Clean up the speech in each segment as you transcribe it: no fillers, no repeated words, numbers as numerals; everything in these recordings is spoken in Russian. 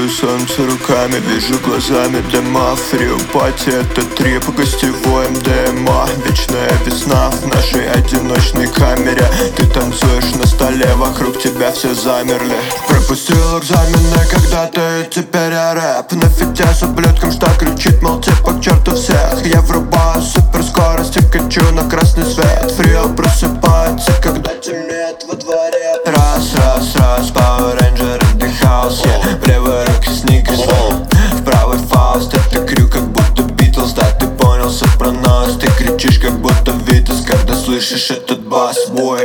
Чувствую солнце руками, вижу глазами дома. Фри-пати — это трип, гостевой МДМА. Вечная весна в нашей одиночной камере. Ты танцуешь на столе, вокруг тебя все замерли. Пропустил экзамены когда-то, и теперь я рэп. На фите с ублюдком, что кричит, мол, типа к черту всех. Я врубаю суперскорость и качу на красный свет. Фрио просыпается, когда темнеет во дворе. Раз, раз, раз, Power Ranger in the house, yeah. В левой руке сникерс, в правой Фауст. Это крю, как будто Битлз, да, ты понял сопронос. Ты кричишь, как будто Витас, когда слышишь этот бас, бой.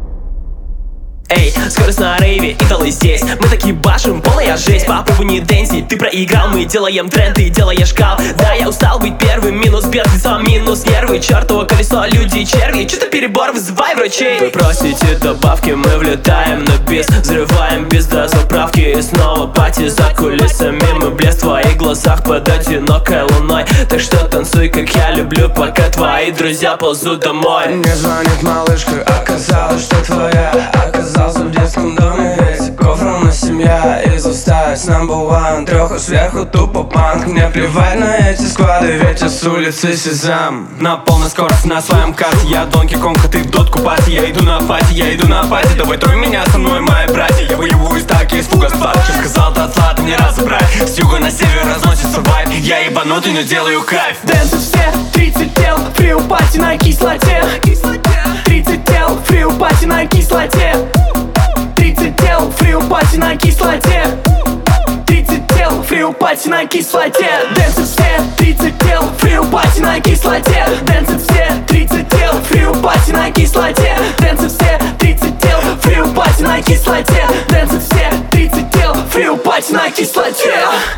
Эй, скорость на рейве, идолы здесь. Мы такие башим, полная жесть. Попробуй не дэнсить, ты проиграл. Мы делаем тренд, ты делаешь кал. Да, я устал быть первым, минус бедствица, минус нервы. Чертово колесо, люди и черви. Что-то перебор, вызывай врачей. Вы просите добавки, мы влетаем на бис. Взрываем без дозаправки. И снова пати за кулисами. Мы блеск в твоих глазах под одинокой луной. Так что танцуй, как я люблю, пока твои друзья ползут домой. Мне звонит малышка, оказалось, что твоя. Оказался в детском доме, ведь кофром на семья. Из усталость number one, трёху сверху тупо панк. Мне плевать на эти склады, ветер с улицы Сезам. На полной скорости на своем карте. Я Донки Конг, ты в дотку пати. Я иду на пати, я иду на пати. Давай трой меня со мной, мои братья. Я воевую из таки, из фуга спад. Чем сказал, то отслата не разобрать. С юга на север разносится вайб. Я ебанутый, но делаю кайф. Дэнсы все, 30 тел, фри пати на кислоте. 30 тел, фри пати на кислоте. 30 тел, фри пати на кислоте. 30 тел, фри пати на кислоте. Дэнсы все, 30 тел, фри пати на кислоте. Дэнсы все, 30 тел, фри пати на кислоте. Дэнсы все, 30 тел, фри пати на кислоте. Дэнсы все, 30 тел, фри пати на кислоте.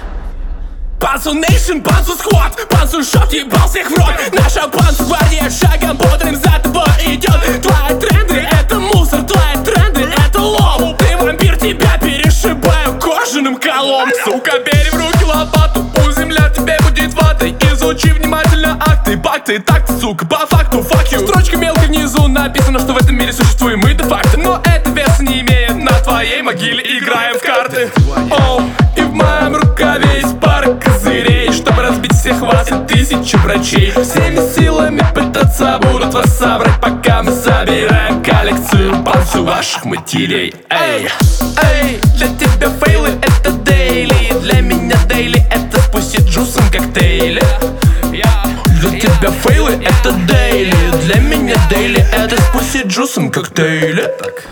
Панцу Нейшн, Панцу Сквад, Панцу Шот, ебал всех в рот. Наша Панцу гвардия шагом бодрым за тобой идет. Твои тренды — это мусор, твои тренды — это лом. Ты вампир, тебя перешибаю кожаным колом. Сука, бери в руки лопату, пусть земля тебе будет ватой. Изучи внимательно акты, пакты, такты, сука, по факту, fuck you. Строчка мелко внизу написано, что в этом мире существуем мы де-факто. Но это веса не имеет, на твоей могиле играем в карты. Оу, и в моем рукаве есть пара козырей, чтобы разбить всех вас и тысячи врачей. Всеми силами пытаться будут вас собрать, пока мы собираем коллекцию панцу ваших матерей. Эй, эй, для тебя фейлы — это дейли. Для меня дейли — это спустить джусом коктейли. Для тебя фейлы — это дейли. Для меня дейли — это спустить джусом коктейли.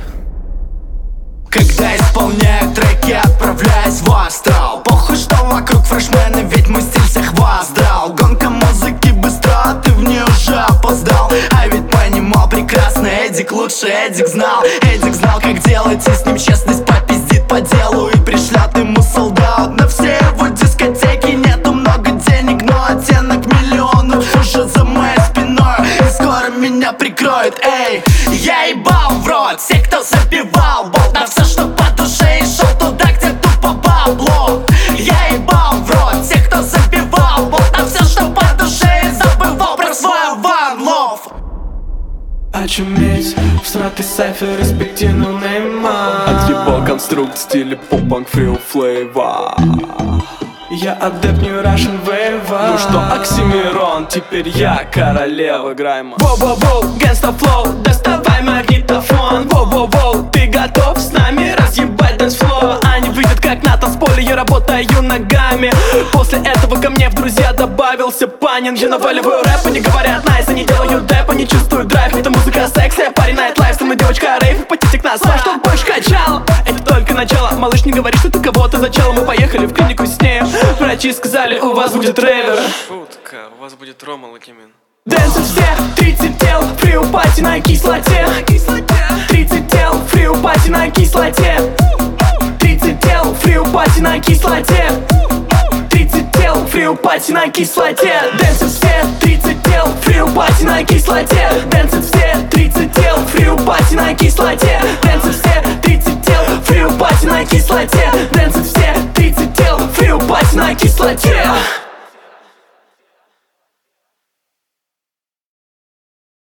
Когда исполняю треки, отправляюсь в астрал. Похуй, что вокруг фрешмены, ведь мой стиль всех воздрал. Гонка музыки быстро, ты в ней уже опоздал. А ведь понимал прекрасно, Эдик лучше, Эдик знал. Эдик знал, как делать, и с ним честность попиздит по делу. И пришлет ему солдат на все его дискотеки. Нету много денег, но оттенок миллионов уже за моей спиной. И скоро меня прикроет, эй. Я ебал в рот всех, кто забивал болт на все, что по душе, и шел туда, где тупо бабло. Я ебал в рот всех, кто забивал болт на все, что по душе, и забывал про свой one love. Очуметь, всратый сайфер, респективно нейма. Отъебал конструкт в стиле поп-панк фрил флейва. Я адепт New Russian Wave. Ну что, Оксимирон, теперь я королева грайма. Воу-воу-воу, гангста флоу, доставай магнитофон. Воу-воу-воу, ты готов с нами разъебать дэнс-флоу? Они выйдут как на танцполе, я работаю ногами. После этого ко мне в друзья добавился Панин. Я наваливаю рэп, они говорят найс, они делают дэп, они чувствуют драйв. Это музыка секси, парень найт-лайф, со мной девочка рейв, потитик нас, чтоб больше качал. Это только начало, малыш, не говори, что ты кого-то зачал. Мы поехали в клинику с ней. Врачи сказали, у вас будет рейвер. Шутка, у вас будет Рома Лакимин. Дэнсы все, 30 тел, фри пати на кислоте. 30 тел, фри пати на кислоте. 30 тел, фри пати на кислоте. 30 тел, фри пати на кислоте. Дэнсы все, 30 тел, фри пати на кислоте. Дэнсы все, 30 тел, фри пати на кислоте. Дэнсы все, 30 тел, фри пати на кислоте. Дэнсы все, 30 тел, фри пати на кислоте.